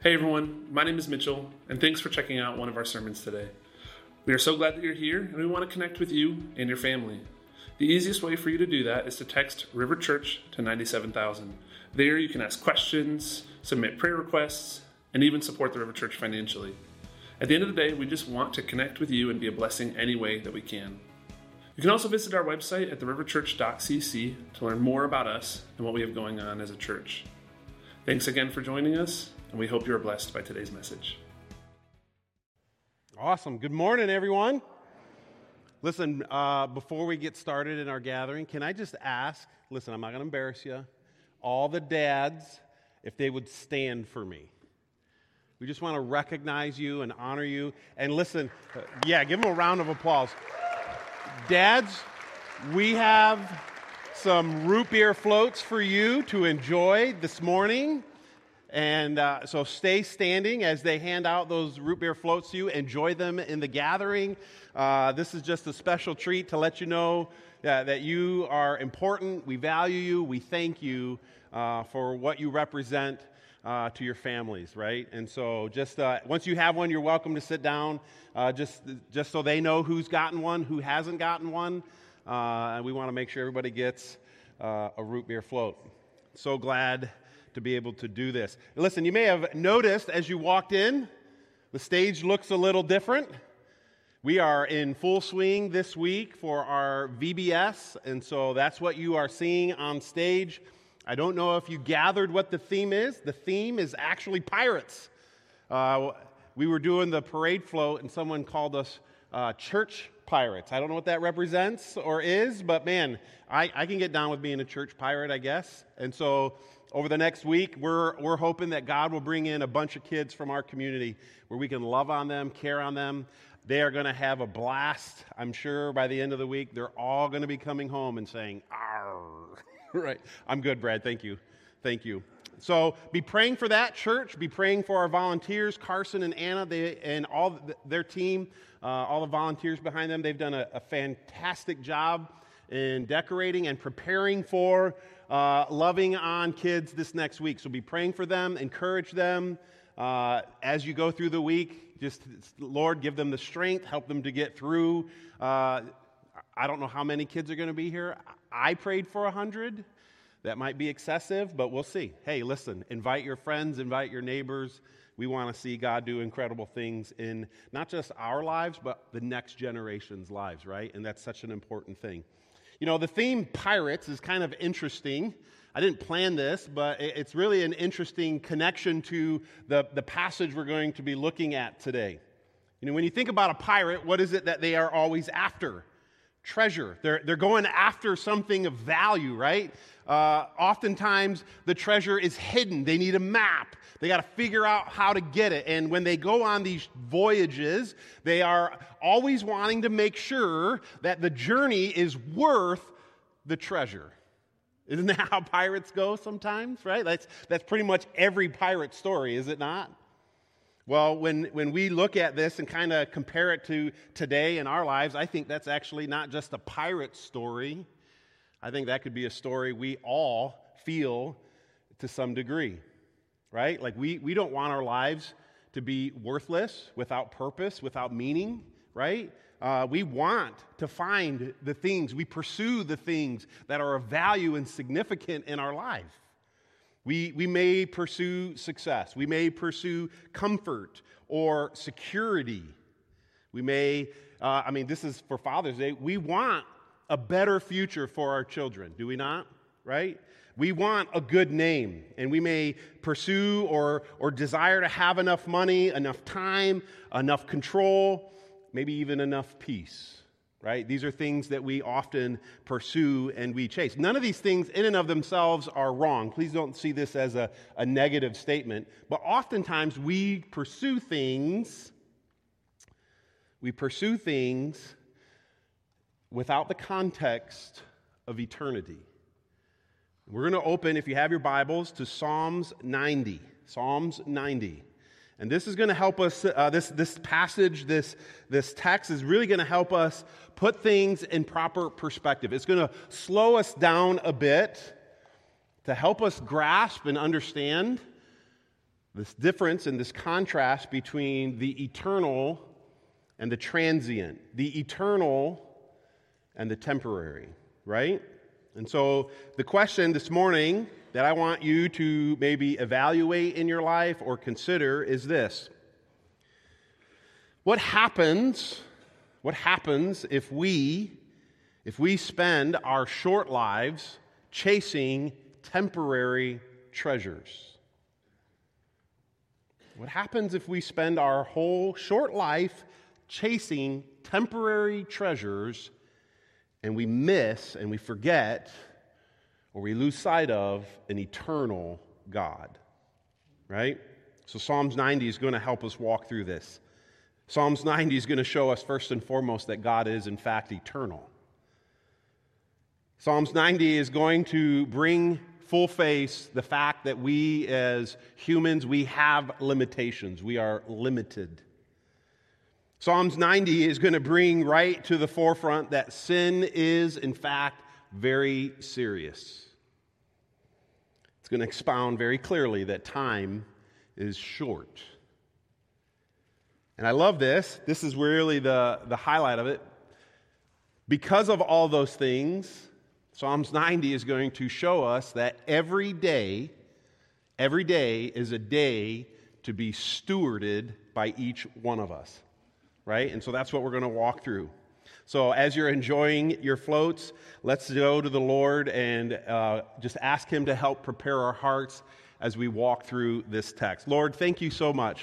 Hey everyone, my name is Mitchell, and thanks for checking out one of our sermons today. We are so glad that you're here, and we want to connect with you and your family. The easiest way for you to do that is to text River Church to 97,000. There you can ask questions, submit prayer requests, and even support the River Church financially. At the end of the day, we just want to connect with you and be a blessing any way that we can. You can also visit our website at theriverchurch.cc to learn more about us and what we have going on as a church. Thanks again for joining us, and we hope you are blessed by today's message. Awesome. Good morning, everyone. Listen, before we get started in our gathering, can I just ask, listen, I'm not going to embarrass you, all the dads, if they would stand for me. We just want to recognize you and honor you. And listen, give them a round of applause. Dads, we have some root beer floats for you to enjoy this morning. And so stay standing as they hand out those root beer floats to you. Enjoy them in the gathering. This is just a special treat to let you know that you are important. We value you. We thank you for what you represent to your families, right? And so just once you have one, you're welcome to sit down, just so they know who's gotten one, who hasn't gotten one. And we want to make sure everybody gets a root beer float. So glad to be able to do this. Listen, you may have noticed as you walked in, the stage looks a little different. We are in full swing this week for our VBS, and so that's what you are seeing on stage. I don't know if you gathered what the theme is. The theme is actually pirates. We were doing the parade float, and someone called us church pirates. I don't know what that represents or is, but man, I can get down with being a church pirate, I guess. And so over the next week, we're hoping that God will bring in a bunch of kids from our community where we can love on them, care on them. They are going to have a blast. I'm sure by the end of the week, they're all going to be coming home and saying, "Arr." Right. I'm good, Brad. Thank you. Thank you. So be praying for that church. Be praying for our volunteers, Carson and Anna, and all their team, all the volunteers behind them. They've done a fantastic job in decorating and preparing for loving on kids this next week. So be praying for them, encourage them as you go through the week. Just, Lord, give them the strength, help them to get through. I don't know how many kids are going to be here. I prayed for 100. That might be excessive, but we'll see. Hey, listen, invite your friends, invite your neighbors. We want to see God do incredible things in not just our lives, but the next generation's lives, right? And that's such an important thing. You know, the theme pirates is kind of interesting. I didn't plan this, but it's really an interesting connection to the passage we're going to be looking at today. You know, when you think about a pirate, what is it that they are always after? Treasure. They're going after something of value, right? Oftentimes, the treasure is hidden. They need a map. They got to figure out how to get it. And when they go on these voyages, they are always wanting to make sure that the journey is worth the treasure. Isn't that how pirates go sometimes, right? That's pretty much every pirate story, is it not? Well, when we look at this and kind of compare it to today in our lives, I think that's actually not just a pirate story. I think that could be a story we all feel to some degree, right? Like we don't want our lives to be worthless, without purpose, without meaning, right? We want to find the things, we pursue the things that are of value and significant in our life. We may pursue success. We may pursue comfort or security. We may, this is for Father's Day. We want a better future for our children, do we not? Right? We want a good name, and we may pursue or desire to have enough money, enough time, enough control, maybe even enough peace. Right? These are things that we often pursue and we chase. None of these things in and of themselves are wrong. Please don't see this as a negative statement. But oftentimes we pursue things without the context of eternity. We're going to open, if you have your Bibles, to Psalms 90. Psalms 90. And this is going to help us, this passage, this text is really going to help us put things in proper perspective. It's going to slow us down a bit to help us grasp and understand This difference and this contrast between the eternal and the transient, the eternal and the temporary, right? And so the question this morning that I want you to maybe evaluate in your life or consider is this: What happens if we spend our short lives chasing temporary treasures? What happens if we spend our whole short life chasing temporary treasures and we miss and we forget or we lose sight of an eternal God? Right? So Psalms 90 is going to help us walk through this. Psalms 90 is going to show us first and foremost that God is in fact eternal. Psalms 90 is going to bring full face the fact that we as humans, we have limitations. We are limited. Psalms 90 is going to bring right to the forefront that sin is in fact very serious. It's going to expound very clearly that time is short. And I love this. This is really the highlight of it. Because of all those things, Psalms 90 is going to show us that every day is a day to be stewarded by each one of us, right? And so that's what we're going to walk through. So as you're enjoying your floats, let's go to the Lord and just ask Him to help prepare our hearts as we walk through this text. Lord, thank you so much.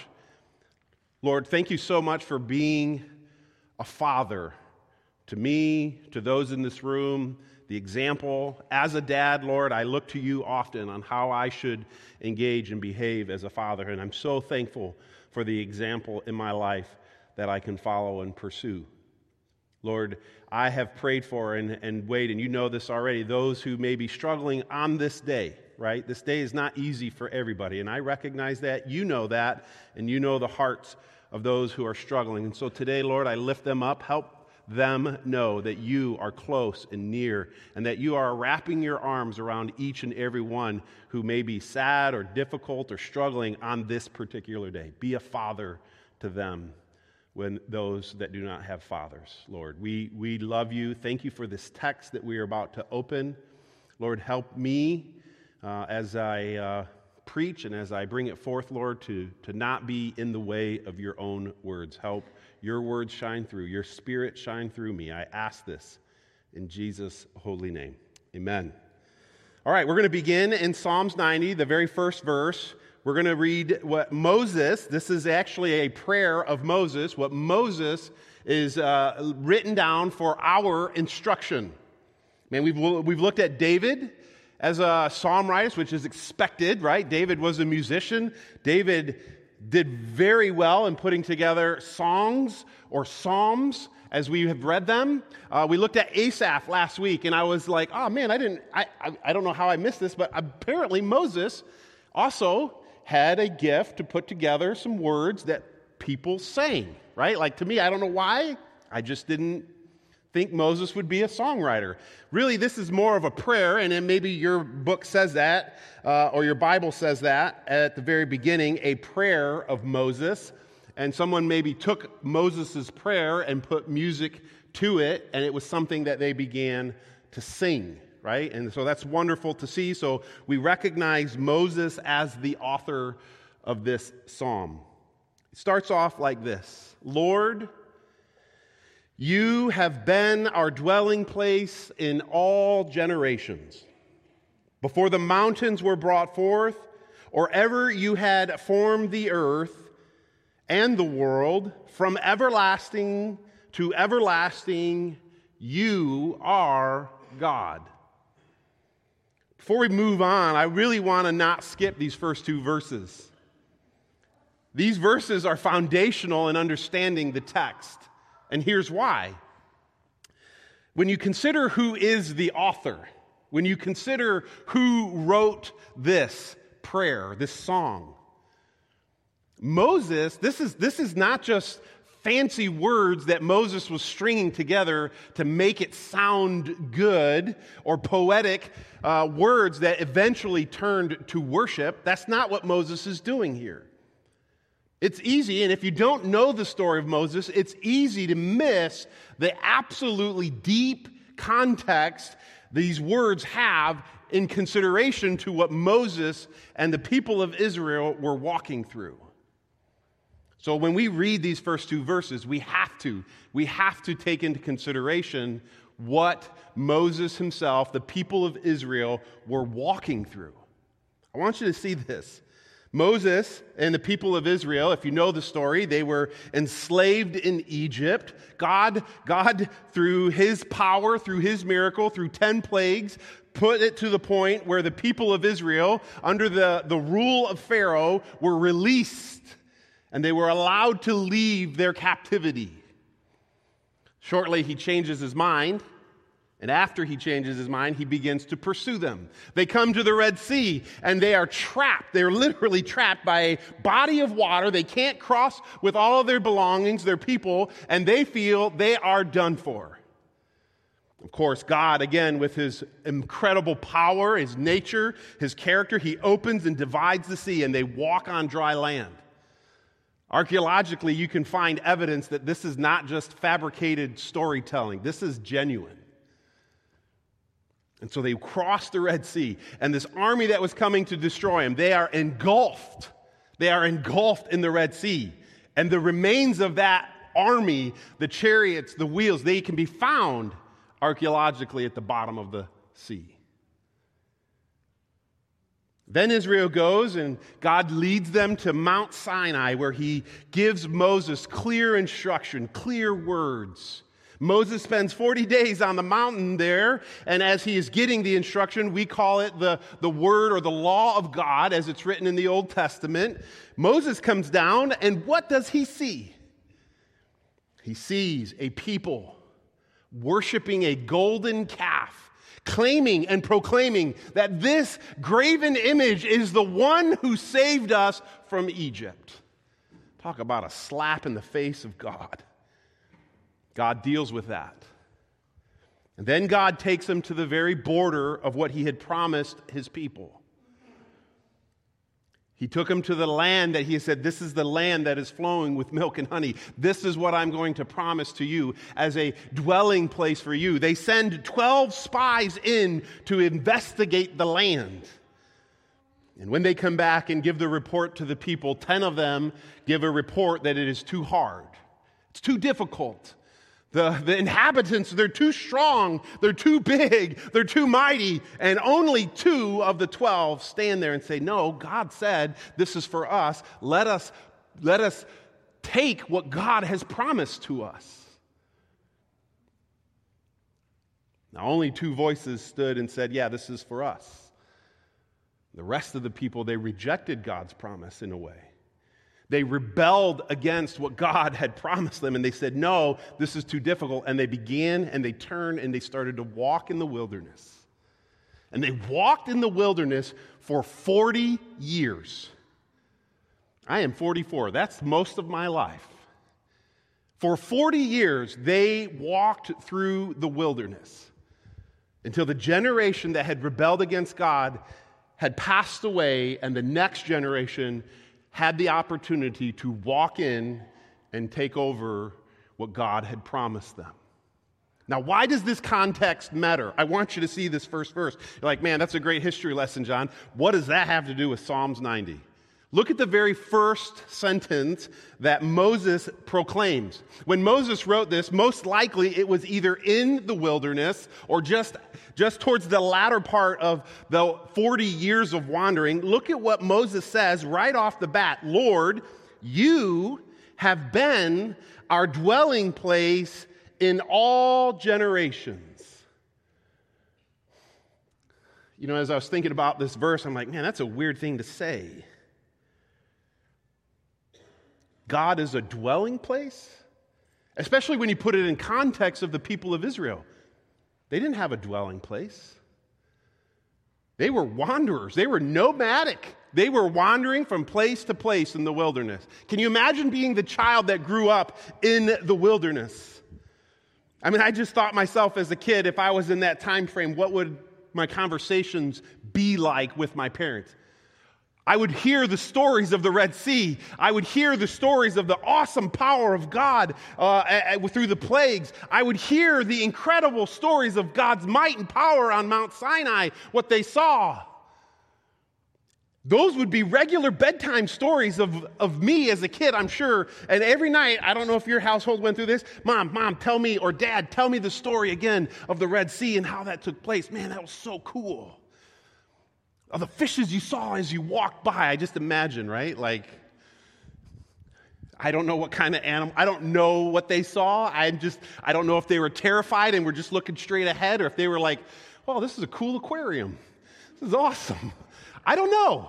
Lord, thank you so much for being a father to me, to those in this room, the example. As a dad, Lord, I look to you often on how I should engage and behave as a father, and I'm so thankful for the example in my life that I can follow and pursue. Lord, I have prayed for and wait, and you know this already, those who may be struggling on this day, right? This day is not easy for everybody, and I recognize that. You know that, and you know the hearts of those who are struggling. And so today, Lord, I lift them up. Help them know that you are close and near, and that you are wrapping your arms around each and every one who may be sad or difficult or struggling on this particular day. Be a father to them when those that do not have fathers, Lord. We love you. Thank you for this text that we are about to open. Lord, help me as I preach and as I bring it forth, Lord, to not be in the way of your own words. Help your words shine through, your Spirit shine through me. I ask this in Jesus' holy name. Amen. All right, we're going to begin in Psalms 90, the very first verse. We're going to read what Moses, this is actually a prayer of Moses, what Moses is written down for our instruction. Man, we've looked at David as a psalm writer, which is expected, right? David was a musician. David did very well in putting together songs or psalms as we have read them. We looked at Asaph last week, and I was like, oh man, I don't know how I missed this, but apparently Moses also had a gift to put together some words that people sang, right? Like to me, I don't know why, I just didn't think Moses would be a songwriter. Really, this is more of a prayer, and then maybe your book says that, or your Bible says that at the very beginning, a prayer of Moses. And someone maybe took Moses' prayer and put music to it, and it was something that they began to sing, right? And so that's wonderful to see. So we recognize Moses as the author of this psalm. It starts off like this: Lord, you have been our dwelling place in all generations. Before the mountains were brought forth, or ever you had formed the earth and the world, from everlasting to everlasting, you are God. Before we move on, I really want to not skip these first two verses. These verses are foundational in understanding the text. And here's why. When you consider who is the author, when you consider who wrote this prayer, this song, Moses, this is not just fancy words that Moses was stringing together to make it sound good, or poetic words that eventually turned to worship. That's not what Moses is doing here. It's easy, and if you don't know the story of Moses, it's easy to miss the absolutely deep context these words have in consideration to what Moses and the people of Israel were walking through. So when we read these first two verses, we have to take into consideration what Moses himself, the people of Israel, were walking through. I want you to see this. Moses and the people of Israel, if you know the story, they were enslaved in Egypt. God, through his power, through his miracle, through 10 plagues, put it to the point where the people of Israel, under the rule of Pharaoh, were released. And they were allowed to leave their captivity. Shortly, he changes his mind. And after he changes his mind, he begins to pursue them. They come to the Red Sea, and they are trapped. They're literally trapped by a body of water. They can't cross with all of their belongings, their people, and they feel they are done for. Of course, God, again, with his incredible power, his nature, his character, he opens and divides the sea, and they walk on dry land. Archaeologically, you can find evidence that this is not just fabricated storytelling. This is genuine. And so they cross the Red Sea, and this army that was coming to destroy them, they are engulfed. They are engulfed in the Red Sea. And the remains of that army, the chariots, the wheels, they can be found archaeologically at the bottom of the sea. Then Israel goes, and God leads them to Mount Sinai, where he gives Moses clear instruction, clear words. Moses spends 40 days on the mountain there, and as he is getting the instruction, we call it the word or the law of God, as it's written in the Old Testament. Moses comes down, and what does he see? He sees a people worshiping a golden calf, claiming and proclaiming that this graven image is the one who saved us from Egypt. Talk about a slap in the face of God. God deals with that. And then God takes them to the very border of what he had promised his people. He took them to the land that he said, this is the land that is flowing with milk and honey. This is what I'm going to promise to you as a dwelling place for you. They send 12 spies in to investigate the land. And when they come back and give the report to the people, 10 of them give a report that it is too hard. It's too difficult. The inhabitants, they're too strong, they're too big, they're too mighty, and only 2 of the 12 stand there and say, no, God said this is for us. Let us take what God has promised to us. Now, only 2 voices stood and said, yeah, this is for us. The rest of the people, they rejected God's promise in a way. They rebelled against what God had promised them, and they said, no, this is too difficult. And they began, and they turned, and they started to walk in the wilderness. And they walked in the wilderness for 40 years. I am 44. That's most of my life. For 40 years, they walked through the wilderness until the generation that had rebelled against God had passed away, and the next generation had the opportunity to walk in and take over what God had promised them. Now, why does this context matter? I want you to see this first verse. You're like, man, that's a great history lesson, John. What does that have to do with Psalms 90? Look at the very first sentence that Moses proclaims. When Moses wrote this, most likely it was either in the wilderness or just towards the latter part of the 40 years of wandering. Look at what Moses says right off the bat. Lord, you have been our dwelling place in all generations. You know, as I was thinking about this verse, I'm like, man, that's a weird thing to say. God is a dwelling place, especially when you put it in context of the people of Israel. They didn't have a dwelling place. They were wanderers. They were nomadic They were wandering from place to place in the wilderness. Can you imagine being the child that grew up in the wilderness? I mean, I just thought myself as a kid, if I was in that time frame, what would my conversations be like with my parents? I would hear the stories of the Red Sea. I would hear the stories of the awesome power of God through the plagues. I would hear the incredible stories of God's might and power on Mount Sinai, what they saw. Those would be regular bedtime stories of me as a kid, I'm sure. And every night, I don't know if your household went through this, Mom, tell me, or Dad, tell me the story again of the Red Sea and how that took place. Man, that was so cool. Of the fishes you saw as you walked by. I just imagine, right? Like, I don't know what kind of animal, I don't know what they saw. I don't know if they were terrified and were just looking straight ahead, or if they were like, oh, this is a cool aquarium. This is awesome. I don't know.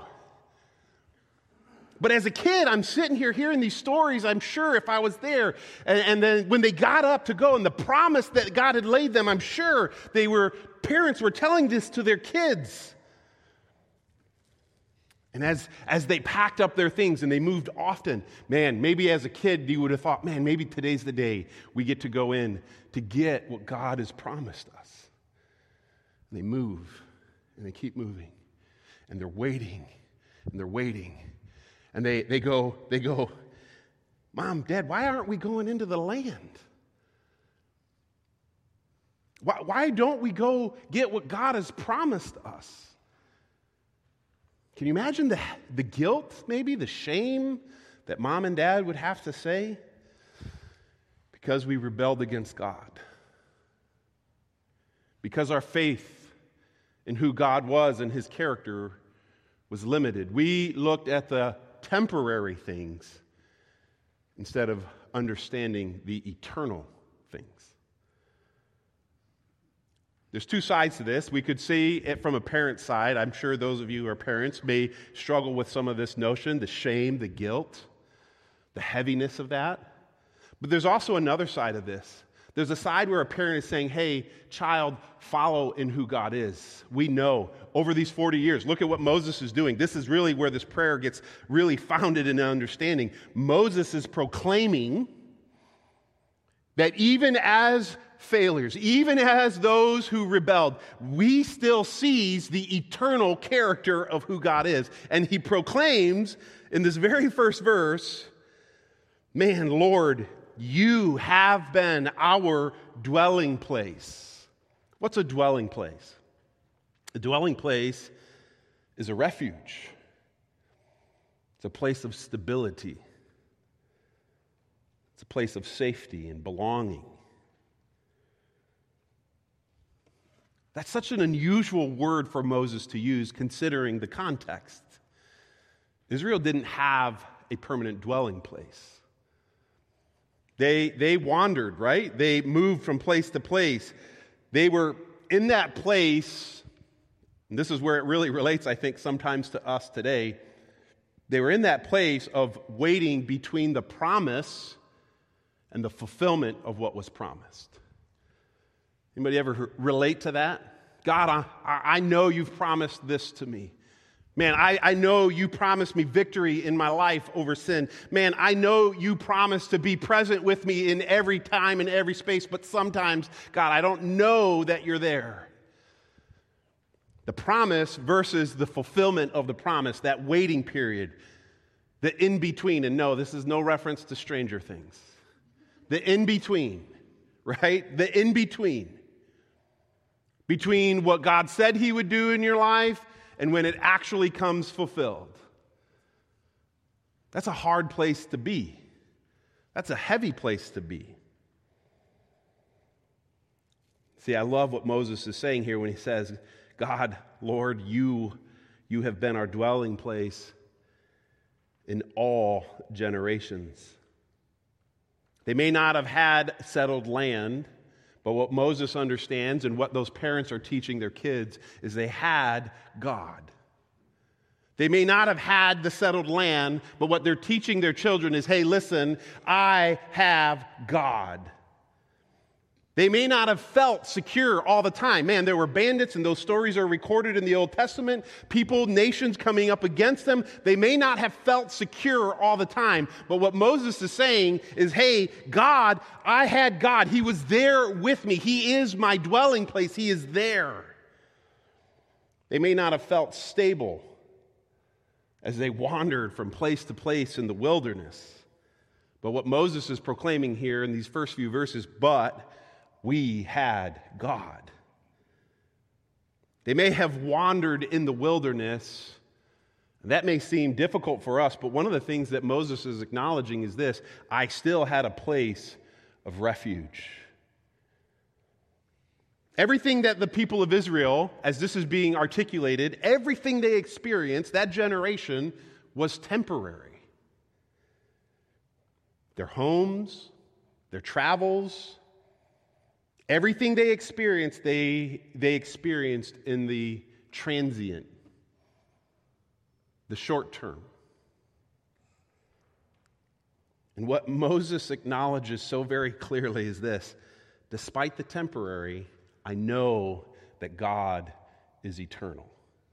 But as a kid, I'm sitting here hearing these stories, I'm sure if I was there. And then when they got up to go and the promise that God had laid them, I'm sure parents were telling this to their kids. And as they packed up their things and they moved often, man, maybe as a kid you would have thought, man, maybe today's the day we get to go in to get what God has promised us. And they move, and they keep moving, and they're waiting, and they're waiting. And they go, Mom, Dad, why aren't we going into the land? Why don't we go get what God has promised us? Can you imagine the guilt, maybe, the shame that Mom and Dad would have to say? Because we rebelled against God. Because our faith in who God was and His character was limited. We looked at the temporary things instead of understanding the eternal things. There's two sides to this. We could see it from a parent's side. I'm sure those of you who are parents may struggle with some of this notion, the shame, the guilt, the heaviness of that. But there's also another side of this. There's a side where a parent is saying, hey, child, follow in who God is. We know over these 40 years, look at what Moses is doing. This is really where this prayer gets really founded in understanding. Moses is proclaiming that even as failures, even as those who rebelled, we still seize the eternal character of who God is. And he proclaims in this very first verse, man, Lord, you have been our dwelling place. What's a dwelling place? A dwelling place is a refuge. It's a place of stability. It's a place of safety and belonging. That's such an unusual word for Moses to use considering the context. Israel didn't have a permanent dwelling place. They wandered, right? They moved from place to place. They were in that place, and this is where it really relates, I think, sometimes to us today. They were in that place of waiting between the promise and the fulfillment of what was promised. Anybody ever relate to that? God, I know you've promised this to me. Man, I know you promised me victory in my life over sin. Man, I know you promised to be present with me in every time and every space, but sometimes, God, I don't know that you're there. The promise versus the fulfillment of the promise, that waiting period, the in-between. And no, this is no reference to Stranger Things. The in-between, right? The in-between. Between what God said he would do in your life and when it actually comes fulfilled. That's a hard place to be. That's a heavy place to be. See, I love what Moses is saying here when he says, God, Lord, you have been our dwelling place in all generations. They may not have had settled land, but what Moses understands and what those parents are teaching their kids is they had God. They may not have had the settled land, but what they're teaching their children is, hey, listen, I have God. They may not have felt secure all the time. Man, there were bandits, and those stories are recorded in the Old Testament. People, nations coming up against them. They may not have felt secure all the time. But what Moses is saying is, hey, God, I had God. He was there with me. He is my dwelling place. He is there. They may not have felt stable as they wandered from place to place in the wilderness. But what Moses is proclaiming here in these first few verses, but we had God. They may have wandered in the wilderness. That may seem difficult for us, but one of the things that Moses is acknowledging is this: I still had a place of refuge. Everything that the people of Israel, as this is being articulated, everything they experienced, that generation, was temporary. Their homes, their travels, everything they experienced in the transient, the short term. And what Moses acknowledges so very clearly is this: despite the temporary, I know that God is eternal.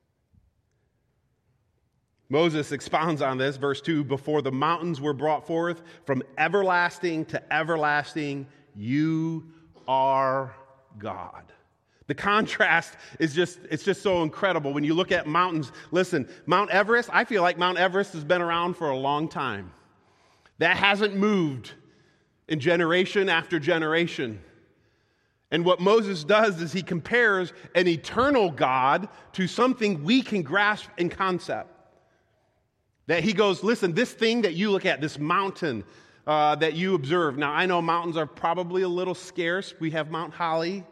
Moses expounds on this, verse 2, before the mountains were brought forth, from everlasting to everlasting, you are God. The contrast is just so incredible. When you look at mountains, listen, Mount Everest, I feel like Mount Everest has been around for a long time. That hasn't moved in generation after generation. And what Moses does is he compares an eternal God to something we can grasp in concept. That he goes, listen, this thing that you look at, this mountain that you observe. Now, I know mountains are probably a little scarce. We have Mount Holly.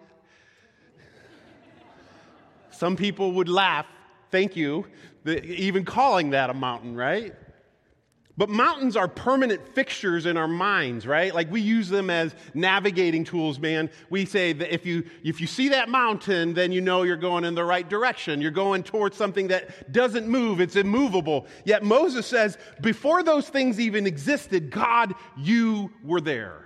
Some people would laugh, thank you, even calling that a mountain, right? But mountains are permanent fixtures in our minds, right? Like we use them as navigating tools, man. We say that if you see that mountain, then you know you're going in the right direction. You're going towards something that doesn't move. It's immovable. Yet Moses says, before those things even existed, God, you were there.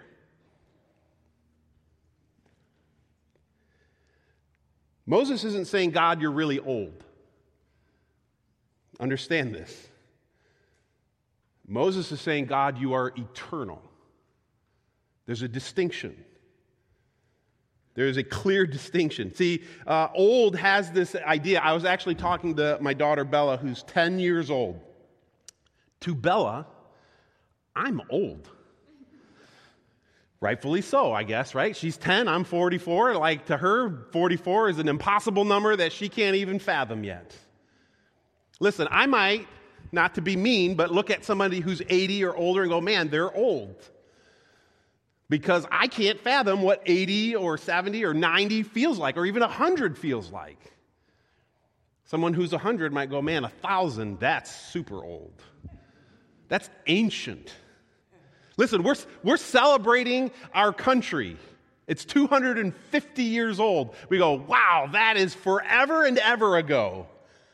Moses isn't saying, God, you're really old. Understand this. Moses is saying, God, you are eternal. There's a distinction. There is a clear distinction. See, old has this idea. I was actually talking to my daughter Bella, who's 10 years old. To Bella, I'm old. Rightfully so, I guess, right? She's 10, I'm 44. Like to her, 44 is an impossible number that she can't even fathom yet. Listen, I might, not to be mean, but look at somebody who's 80 or older and go, man, they're old. Because I can't fathom what 80 or 70 or 90 feels like, or even 100 feels like. Someone who's 100 might go, man, 1,000, that's super old. That's ancient. Listen, we're celebrating our country. It's 250 years old. We go, wow, that is forever and ever ago.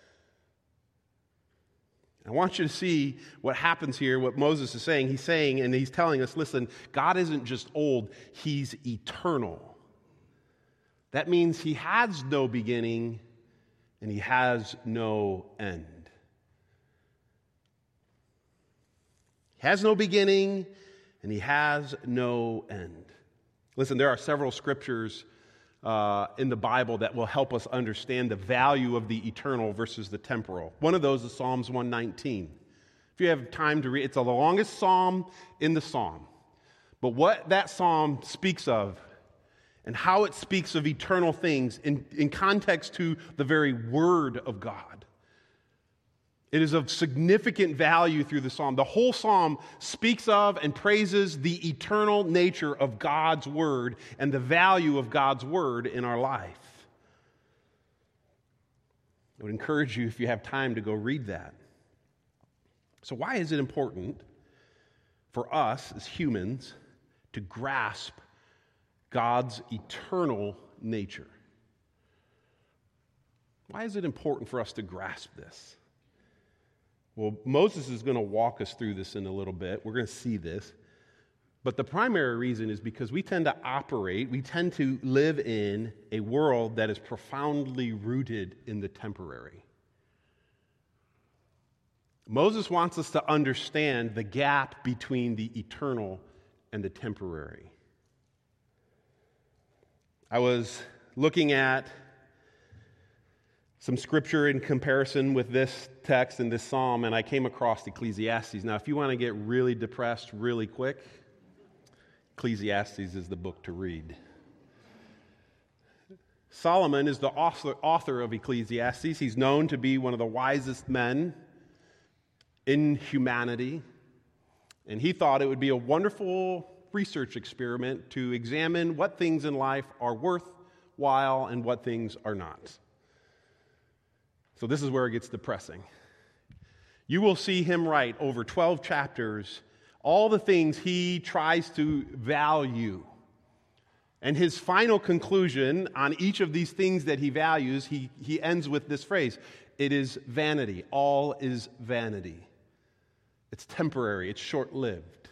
I want you to see what happens here, what Moses is saying. He's saying, and he's telling us, listen, God isn't just old, he's eternal. That means he has no beginning and he has no end. He has no beginning and he has no end. Listen, there are several scriptures in the Bible that will help us understand the value of the eternal versus the temporal. One of those is Psalms 119. If you have time to read, it's the longest psalm in the psalm. But what that psalm speaks of and how it speaks of eternal things in context to the very word of God. It is of significant value through the psalm. The whole psalm speaks of and praises the eternal nature of God's word and the value of God's word in our life. I would encourage you, if you have time, to go read that. So why is it important for us as humans to grasp God's eternal nature? Why is it important for us to grasp this? Well, Moses is going to walk us through this in a little bit. We're going to see this. But the primary reason is because we tend to live in a world that is profoundly rooted in the temporary. Moses wants us to understand the gap between the eternal and the temporary. I was looking at some scripture in comparison with this text and this psalm, and I came across Ecclesiastes. Now, if you want to get really depressed really quick, Ecclesiastes is the book to read. Solomon is the author of Ecclesiastes. He's known to be one of the wisest men in humanity, and he thought it would be a wonderful research experiment to examine what things in life are worthwhile and what things are not. So this is where it gets depressing. You will see him write over 12 chapters all the things he tries to value. And his final conclusion on each of these things that he values, he ends with this phrase: it is vanity. All is vanity. It's temporary. It's short-lived.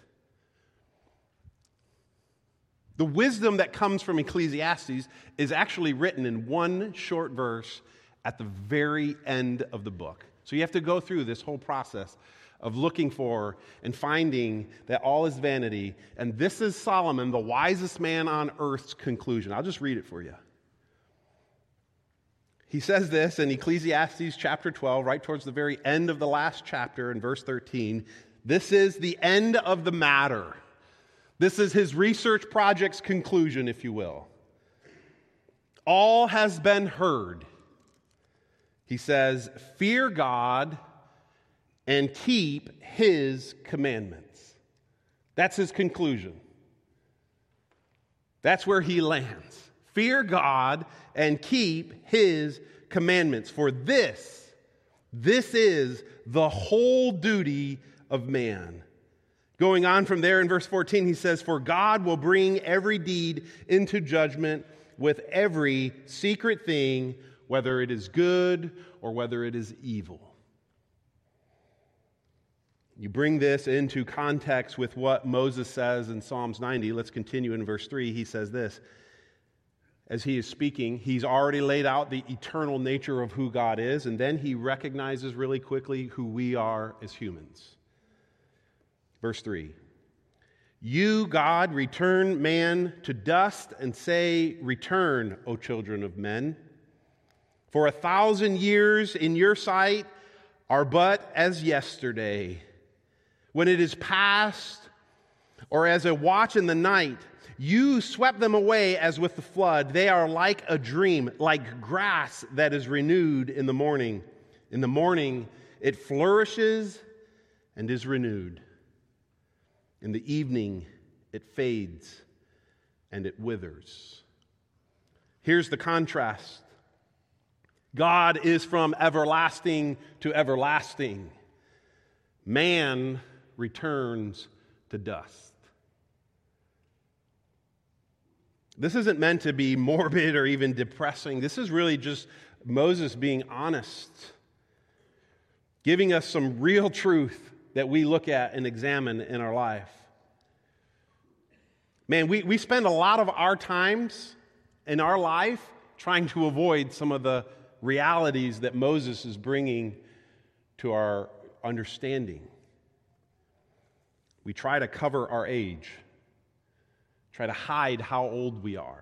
The wisdom that comes from Ecclesiastes is actually written in one short verse at the very end of the book. So you have to go through this whole process of looking for and finding that all is vanity. And this is Solomon, the wisest man on earth's conclusion. I'll just read it for you. He says this in Ecclesiastes chapter 12, right towards the very end of the last chapter in verse 13. This is the end of the matter. This is his research project's conclusion, if you will. All has been heard. He says, fear God and keep his commandments. That's his conclusion. That's where he lands. Fear God and keep his commandments. For this is the whole duty of man. Going on from there in verse 14, he says, for God will bring every deed into judgment with every secret thing, whether it is good or whether it is evil. You bring this into context with what Moses says in Psalms 90. Let's continue in verse 3. He says this. As he is speaking, he's already laid out the eternal nature of who God is, and then he recognizes really quickly who we are as humans. Verse 3. You, God, return man to dust and say, return, O children of men. For 1,000 years in your sight are but as yesterday. When it is past, or as a watch in the night, you swept them away as with the flood. They are like a dream, like grass that is renewed in the morning. In the morning, it flourishes and is renewed. In the evening, it fades and it withers. Here's the contrast. God is from everlasting to everlasting. Man returns to dust. This isn't meant to be morbid or even depressing. This is really just Moses being honest, giving us some real truth that we look at and examine in our life. Man, we spend a lot of our times in our life trying to avoid some of the realities that Moses is bringing to our understanding. We try to cover our age, try to hide how old we are.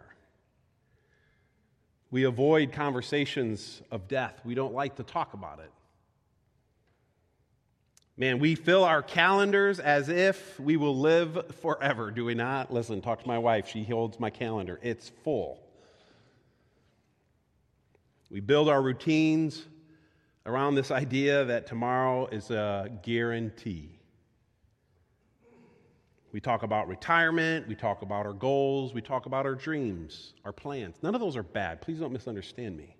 We avoid conversations of death. We don't like to talk about it. Man, we fill our calendars as if we will live forever, do we not? Listen, talk to my wife. She holds my calendar. It's full. We build our routines around this idea that tomorrow is a guarantee. We talk about retirement, we talk about our goals, we talk about our dreams, our plans. None of those are bad. Please don't misunderstand me.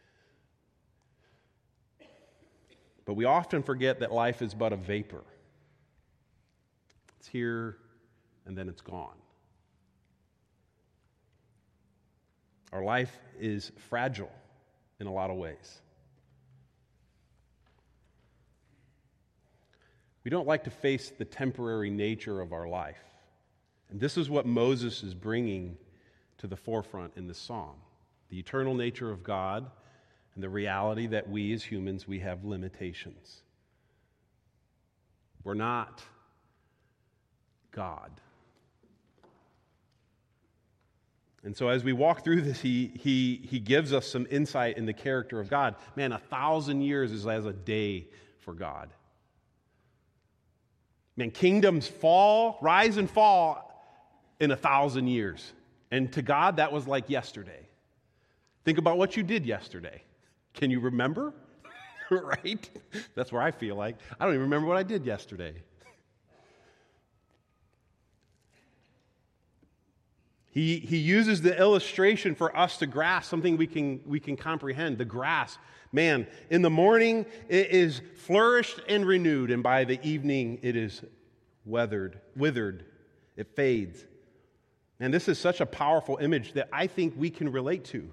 But we often forget that life is but a vapor. It's here and then it's gone. Our life is fragile in a lot of ways. We don't like to face the temporary nature of our life. And this is what Moses is bringing to the forefront in this psalm. The eternal nature of God and the reality that we as humans, we have limitations. We're not God. And so as we walk through this, he gives us some insight in the character of God. Man, 1,000 years is as a day for God. Man, kingdoms rise and fall in 1,000 years. And to God, that was like yesterday. Think about what you did yesterday. Can you remember? Right? That's where I feel like. I don't even remember what I did yesterday. He uses the illustration for us to grasp something we can comprehend. The grass, man, in the morning it is flourished and renewed, and by the evening it is withered. It fades. And this is such a powerful image that I think we can relate to.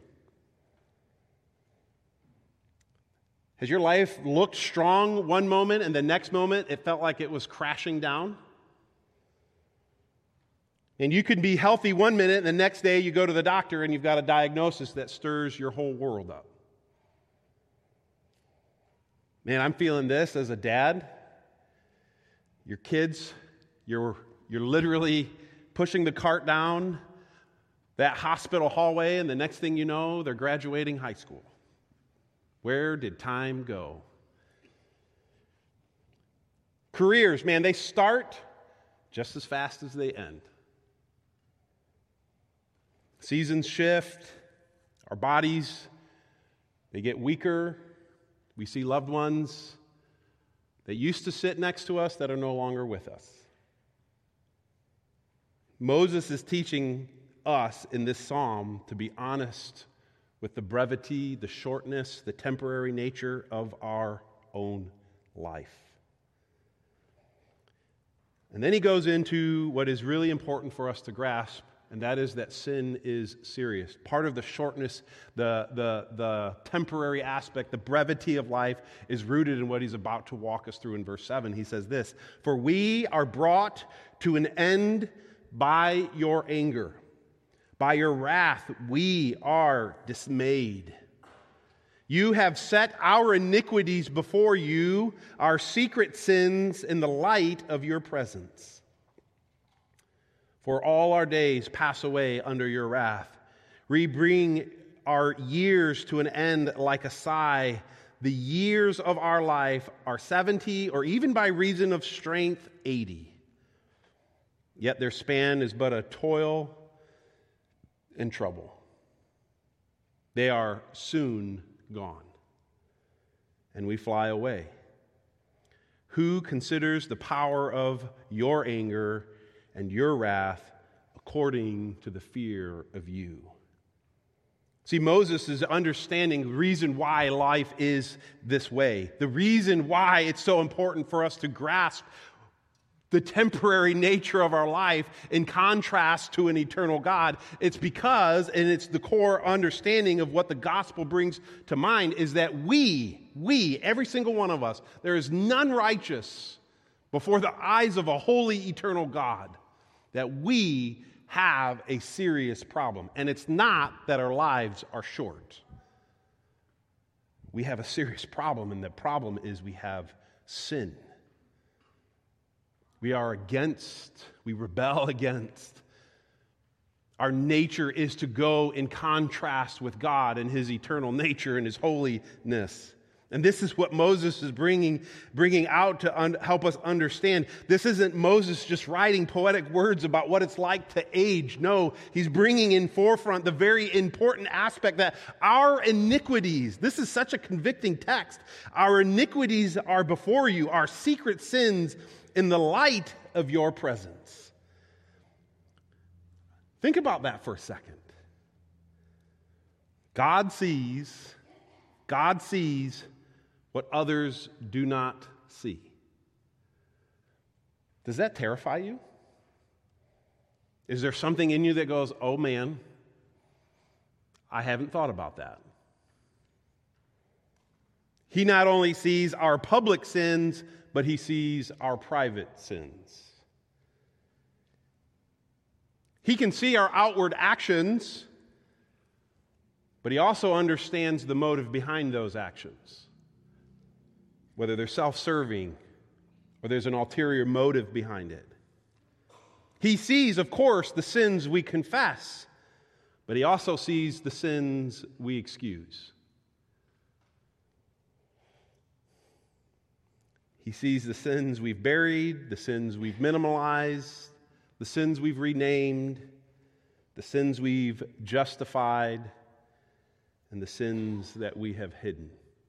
Has your life looked strong one moment and the next moment it felt like it was crashing down? And you can be healthy one minute and the next day you go to the doctor and you've got a diagnosis that stirs your whole world up. Man, I'm feeling this as a dad. Your kids, you're literally pushing the cart down that hospital hallway, and the next thing you know, they're graduating high school. Where did time go? Careers, man, they start just as fast as they end. Seasons shift, our bodies, they get weaker. We see loved ones that used to sit next to us that are no longer with us. Moses is teaching us in this psalm to be honest with the brevity, the shortness, the temporary nature of our own life. And then he goes into what is really important for us to grasp, and that is that sin is serious. Part of the shortness, the temporary aspect, the brevity of life is rooted in what he's about to walk us through in verse 7. He says this, "For we are brought to an end by your anger. By your wrath we are dismayed. You have set our iniquities before you, our secret sins in the light of your presence. For all our days pass away under your wrath. We bring our years to an end like a sigh. The years of our life are 70, or even by reason of strength, 80. Yet their span is but a toil and trouble. They are soon gone, and we fly away. Who considers the power of your anger and your wrath according to the fear of you?" See, Moses is understanding the reason why life is this way. The reason why it's so important for us to grasp the temporary nature of our life in contrast to an eternal God. It's because, and it's the core understanding of what the gospel brings to mind, is that we, every single one of us, there is none righteous before the eyes of a holy, eternal God, that we have a serious problem. And it's not that our lives are short. We have a serious problem, and the problem is we have sin. We rebel against. Our nature is to go in contrast with God and His eternal nature and His holiness. And this is what Moses is bringing out to help us understand. This isn't Moses just writing poetic words about what it's like to age. No, he's bringing in forefront the very important aspect that our iniquities, this is such a convicting text, our iniquities are before you, our secret sins in the light of your presence. Think about that for a second. God sees what others do not see. Does that terrify you? Is there something in you that goes, "Oh man, I haven't thought about that"? He not only sees our public sins, but He sees our private sins. He can see our outward actions, but he also understands the motive behind those actions, whether they're self-serving or there's an ulterior motive behind it. He sees, of course, the sins we confess, but he also sees the sins we excuse. He sees the sins we've buried, the sins we've minimalized, the sins we've renamed, the sins we've justified, and the sins that we have hidden.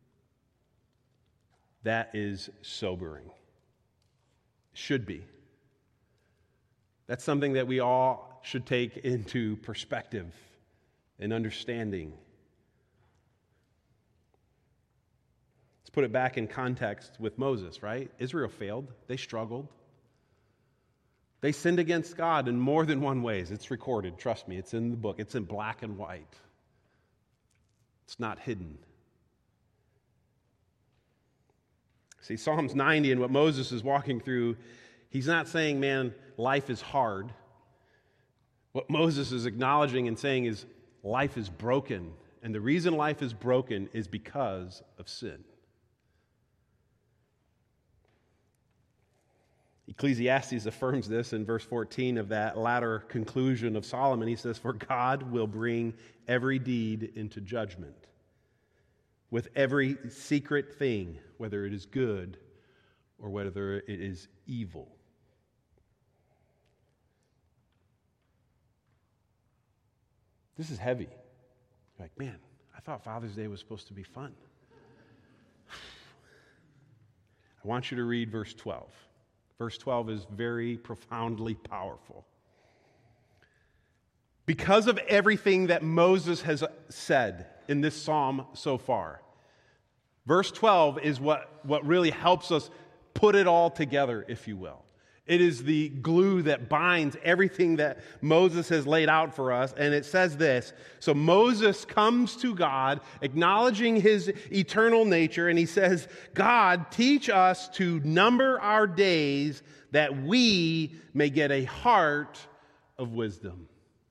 That is sobering. Should be. That's something that we all should take into perspective and understanding. Let's put it back in context with Moses, right? Israel failed. They struggled. They sinned against God in more than one ways. It's recorded. Trust me, it's in the book. It's in black and white. It's not hidden. See, Psalms 90 and what Moses is walking through, he's not saying, man, life is hard. What Moses is acknowledging and saying is life is broken. And the reason life is broken is because of sin. Ecclesiastes affirms this in verse 14 of that latter conclusion of Solomon. He says, "For God will bring every deed into judgment, with every secret thing, whether it is good or whether it is evil." This is heavy. You're like, man, I thought Father's Day was supposed to be fun. I want you to read verse 12. Verse 12 is very profoundly powerful. Because of everything that Moses has said in this psalm so far, verse 12 is what really helps us put it all together, if you will. It is the glue that binds everything that Moses has laid out for us. And it says this: so Moses comes to God, acknowledging his eternal nature, and he says, God, teach us to number our days that we may get a heart of wisdom.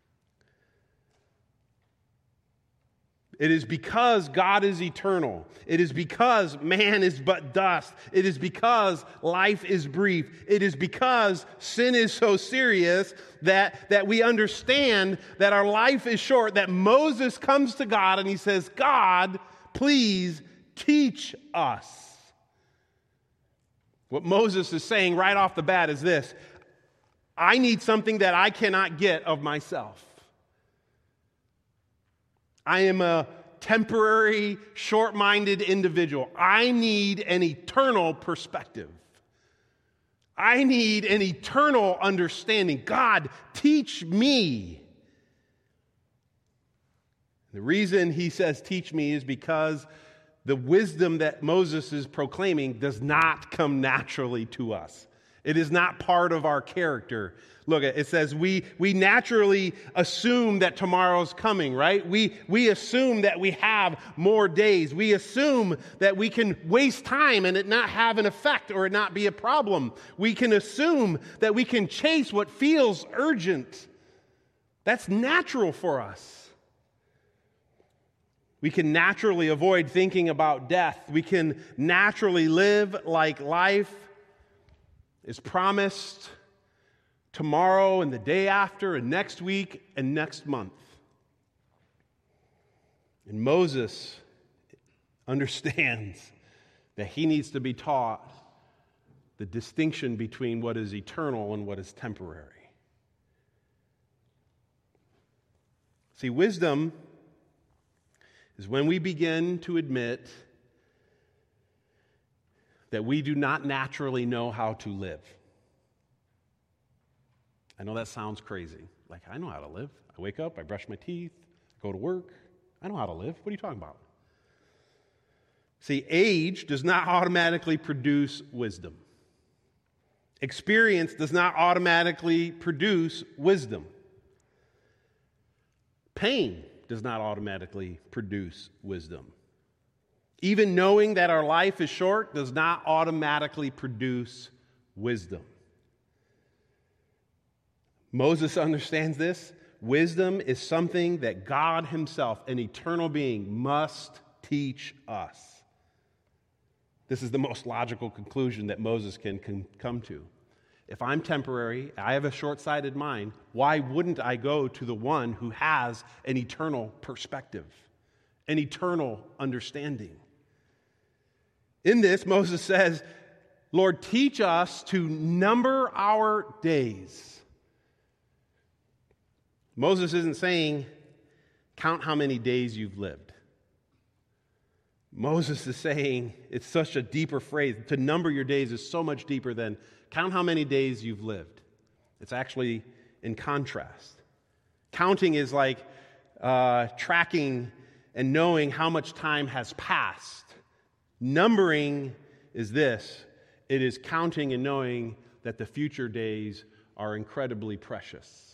It is because God is eternal. It is because man is but dust. It is because life is brief. It is because sin is so serious that we understand that our life is short, that Moses comes to God and he says, God, please teach us. What Moses is saying right off the bat is this: I need something that I cannot get of myself. I am a temporary, short-minded individual. I need an eternal perspective. I need an eternal understanding. God, teach me. The reason he says teach me is because the wisdom that Moses is proclaiming does not come naturally to us. It is not part of our character. Look, it says we naturally assume that tomorrow's coming, right? We assume that we have more days. We assume that we can waste time and it not have an effect or it not be a problem. We can assume that we can chase what feels urgent. That's natural for us. We can naturally avoid thinking about death. We can naturally live like life is promised tomorrow and the day after and next week and next month. And Moses understands that he needs to be taught the distinction between what is eternal and what is temporary. See, wisdom is when we begin to admit that we do not naturally know how to live. I know that sounds crazy. Like, I know how to live. I wake up, I brush my teeth, go to work. I know how to live. What are you talking about? See, age does not automatically produce wisdom. Experience does not automatically produce wisdom. Pain does not automatically produce wisdom. Even knowing that our life is short does not automatically produce wisdom. Moses understands this. Wisdom is something that God himself, an eternal being, must teach us. This is the most logical conclusion that Moses can come to. If I'm temporary, I have a short-sighted mind, why wouldn't I go to the one who has an eternal perspective, an eternal understanding? In this, Moses says, Lord, teach us to number our days. Moses isn't saying, count how many days you've lived. Moses is saying, it's such a deeper phrase. To number your days is so much deeper than count how many days you've lived. It's actually in contrast. Counting is like tracking and knowing how much time has passed. Numbering is this. It is counting and knowing that the future days are incredibly precious.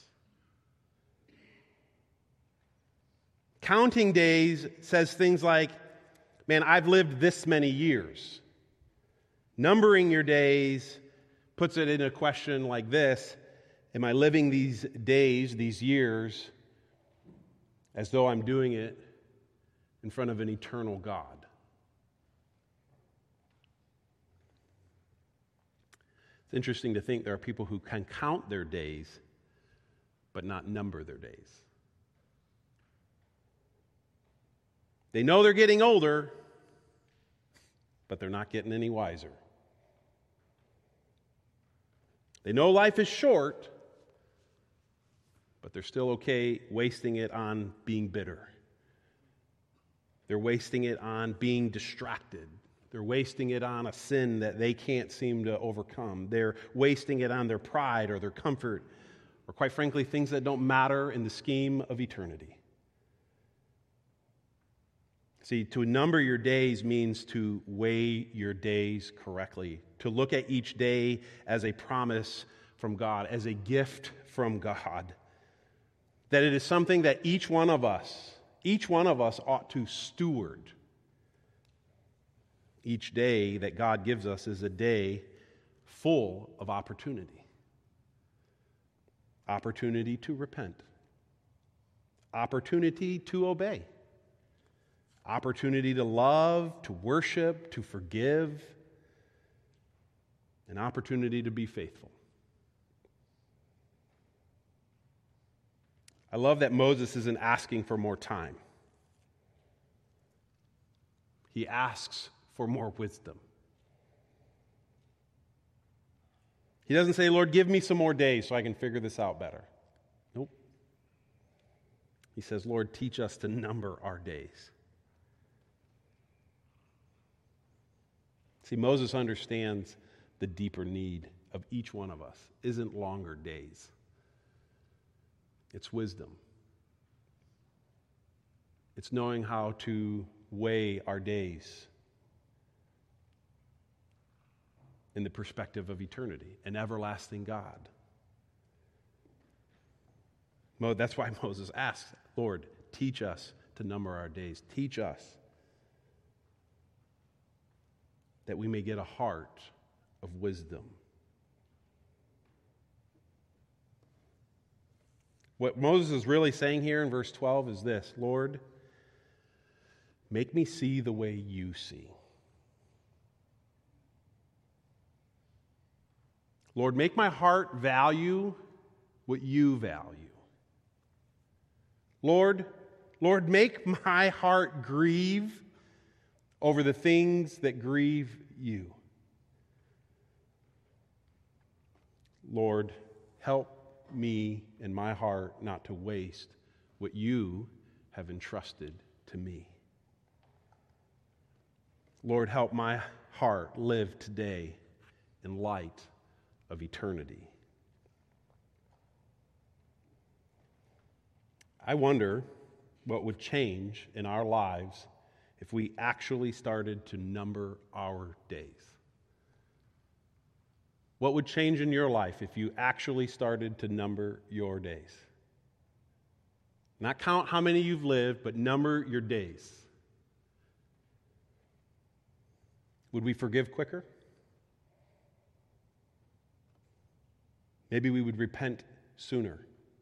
Counting days says things like, man, I've lived this many years. Numbering your days puts it in a question like this: am I living these days, these years, as though I'm doing it in front of an eternal God? It's interesting to think there are people who can count their days, but not number their days. They know they're getting older, but they're not getting any wiser. They know life is short, but they're still okay wasting it on being bitter. They're wasting it on being distracted. They're wasting it on a sin that they can't seem to overcome. They're wasting it on their pride or their comfort, or quite frankly, things that don't matter in the scheme of eternity. See, to number your days means to weigh your days correctly, to look at each day as a promise from God, as a gift from God. That it is something that each one of us ought to steward. Each day that God gives us is a day full of opportunity. Opportunity to repent. Opportunity to obey. Opportunity to love, to worship, to forgive, an opportunity to be faithful. I love that Moses isn't asking for more time. He asks for more wisdom. He doesn't say, Lord, give me some more days so I can figure this out better. Nope. He says, Lord, teach us to number our days. See, Moses understands the deeper need of each one of us isn't longer days. It's wisdom. It's knowing how to weigh our days in the perspective of eternity, an everlasting God. That's why Moses asks, Lord, teach us to number our days. Teach us that we may get a heart of wisdom. What Moses is really saying here in verse 12 is this: Lord, make me see the way you see. Lord, make my heart value what you value. Lord, make my heart grieve over the things that grieve you. Lord, help me and my heart not to waste what you have entrusted to me. Lord, help my heart live today in light of eternity. I wonder what would change in our lives if we actually started to number our days. What would change in your life if you actually started to number your days? Not count how many you've lived, but number your days. Would we forgive quicker? Maybe we would repent sooner.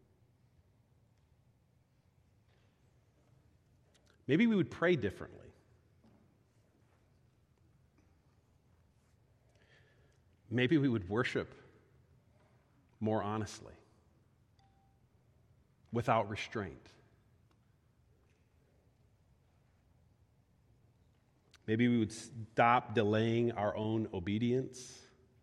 Maybe we would pray differently. Maybe we would worship more honestly, without restraint. Maybe we would stop delaying our own obedience.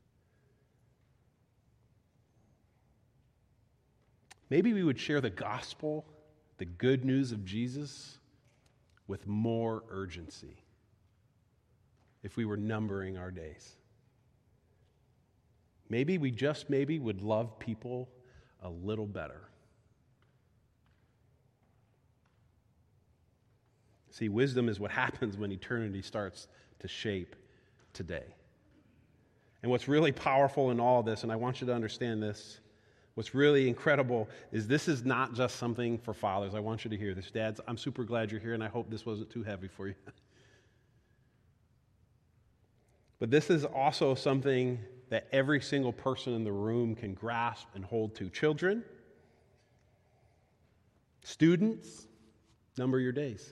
Maybe we would share the gospel, the good news of Jesus, with more urgency if we were numbering our days. Maybe we just maybe would love people a little better. See, wisdom is what happens when eternity starts to shape today. And what's really powerful in all of this, and I want you to understand this, what's really incredible is this is not just something for fathers. I want you to hear this. Dads, I'm super glad you're here, and I hope this wasn't too heavy for you. But this is also something that every single person in the room can grasp and hold to. Children, students, number your days.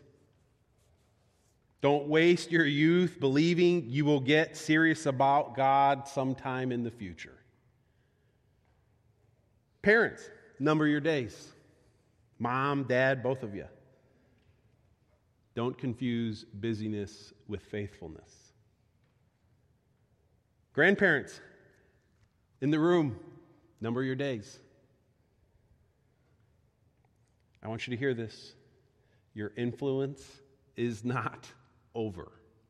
Don't waste your youth believing you will get serious about God sometime in the future. Parents, number your days. Mom, dad, both of you. Don't confuse busyness with faithfulness. Grandparents, in the room, number your days. I want you to hear this. Your influence is not over.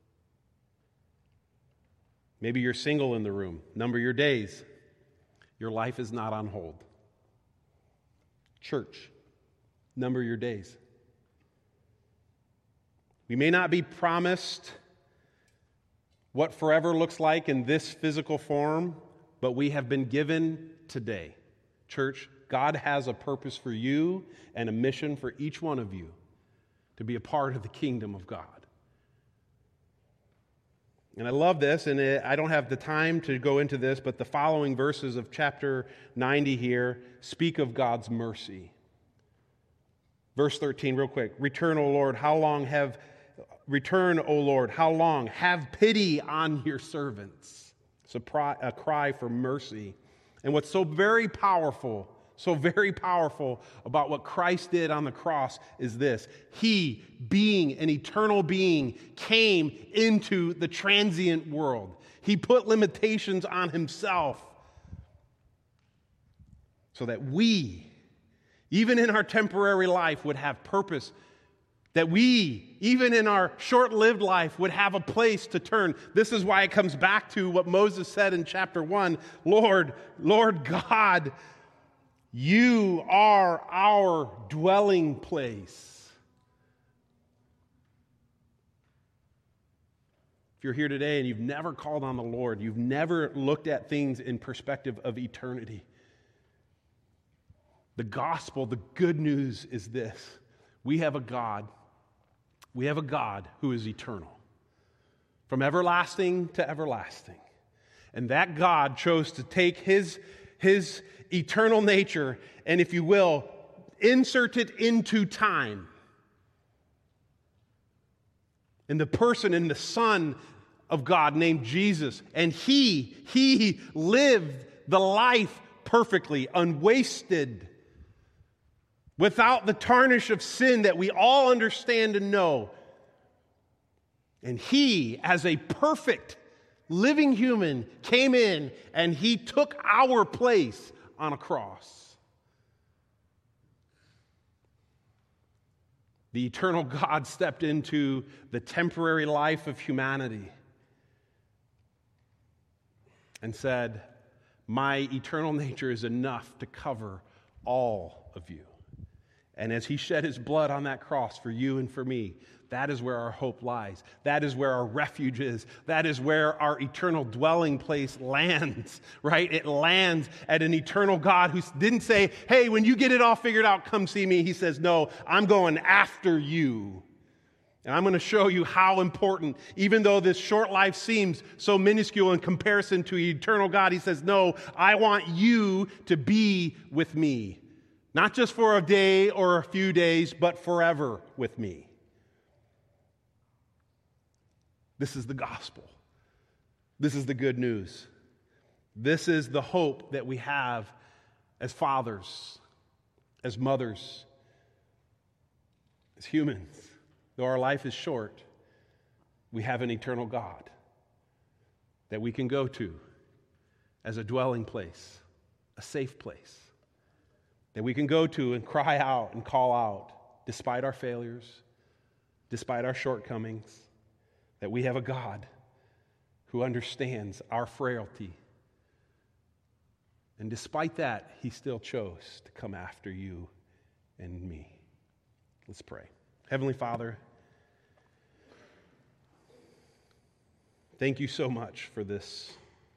Maybe you're single in the room. Number your days. Your life is not on hold. Church, number your days. We may not be promised what forever looks like in this physical form, but we have been given today. Church, God has a purpose for you and a mission for each one of you to be a part of the kingdom of God. And I love this, and I don't have the time to go into this, but the following verses of chapter 90 here speak of God's mercy. Verse 13, real quick. Return, O Lord, how long? Have pity on your servants. It's a cry for mercy. And what's so very powerful about what Christ did on the cross is this. He, being an eternal being, came into the transient world. He put limitations on himself so that we, even in our temporary life, would have purpose. That we, even in our short-lived life, would have a place to turn. This is why it comes back to what Moses said in chapter 1. Lord God, you are our dwelling place. If you're here today and you've never called on the Lord, you've never looked at things in perspective of eternity, the gospel, the good news is this. We have a God who is eternal, from everlasting to everlasting. And that God chose to take his eternal nature and, if you will, insert it into time. In the person, in the Son of God named Jesus. And he lived the life perfectly, unwasted, without the tarnish of sin that we all understand and know. And he, as a perfect living human, came in and he took our place on a cross. The eternal God stepped into the temporary life of humanity and said, my eternal nature is enough to cover all of you. And as he shed his blood on that cross for you and for me, that is where our hope lies. That is where our refuge is. That is where our eternal dwelling place lands, right? It lands at an eternal God who didn't say, hey, when you get it all figured out, come see me. He says, no, I'm going after you. And I'm going to show you how important, even though this short life seems so minuscule in comparison to eternal God, he says, no, I want you to be with me. Not just for a day or a few days, but forever with me. This is the gospel. This is the good news. This is the hope that we have as fathers, as mothers, as humans. Though our life is short, we have an eternal God that we can go to as a dwelling place, a safe place, that we can go to and cry out and call out despite our failures, despite our shortcomings, that we have a God who understands our frailty. And despite that, he still chose to come after you and me. Let's pray. Heavenly Father, thank you so much for this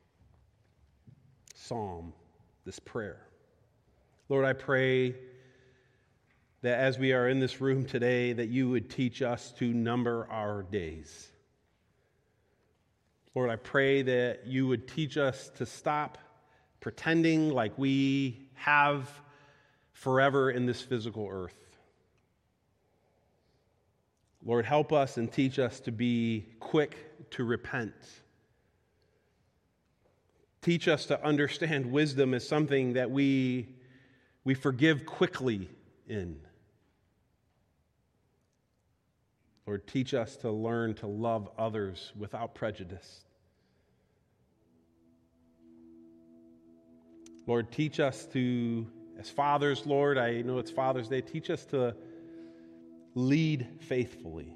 psalm, this prayer. Lord, I pray that as we are in this room today, that you would teach us to number our days. Lord, I pray that you would teach us to stop pretending like we have forever in this physical earth. Lord, help us and teach us to be quick to repent. Teach us to understand wisdom as something that we forgive quickly in. Lord, teach us to learn to love others without prejudice. Lord, teach us to, as fathers, Lord, I know it's Father's Day, teach us to lead faithfully.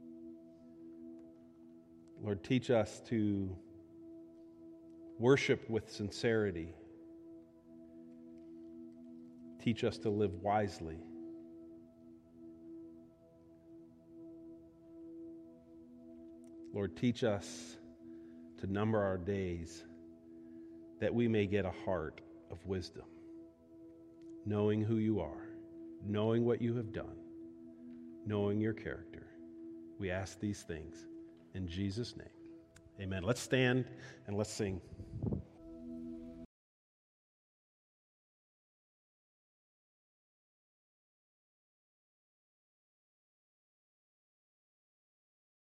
Lord, teach us to worship with sincerity. Teach us to live wisely. Lord, teach us to number our days that we may get a heart of wisdom, knowing who you are, knowing what you have done, knowing your character. We ask these things in Jesus' name. Amen. Let's stand and let's sing.